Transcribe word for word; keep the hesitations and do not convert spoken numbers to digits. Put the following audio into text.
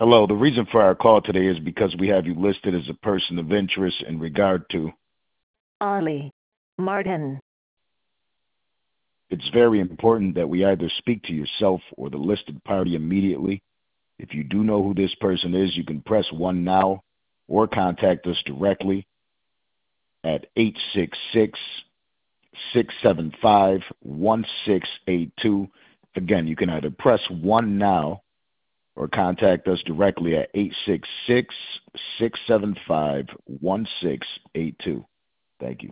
Hello. The reason for our call today is because we have you listed as a person of interest in regard to. Ollie. Martin. It's very important that we either speak to yourself or the listed party immediately. If you do know who this person is, you can press one now or contact us directly at eight six six, six seven five, one six eight two. Again, you can either press one now or contact us directly at eight six six, six seven five, one six eight two. Thank you.